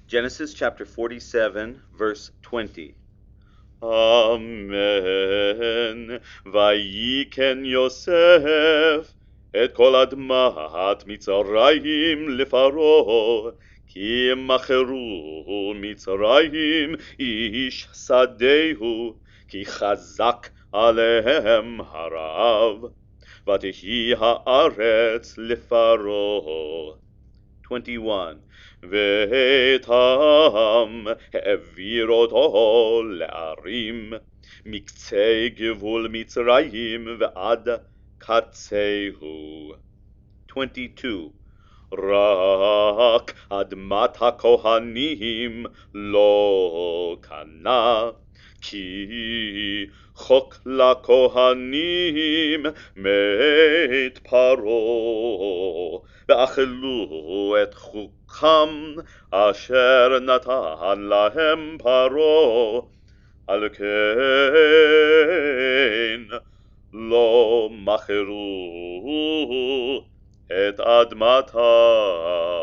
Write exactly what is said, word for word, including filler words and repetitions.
Genesis chapter forty-seven, verse twenty. Amen. ויקן יוסף את כל אדמת מצרים לפרעה, כי מכרו מצרים איש שדהו, כי חזק עליהם הרעב, ותהי הארץ לפרעה. twenty-one. ואת העם העביר אותו לערים, מקצה גבול מצרים ועד קצהו. twenty-two. רק אדמת הכהנים לא קנה, כי חוק לכהנים מאת פרעה, ואכלו את חוקם אשר נתן להם פרעה, על כן לא מכרו את אדמתם.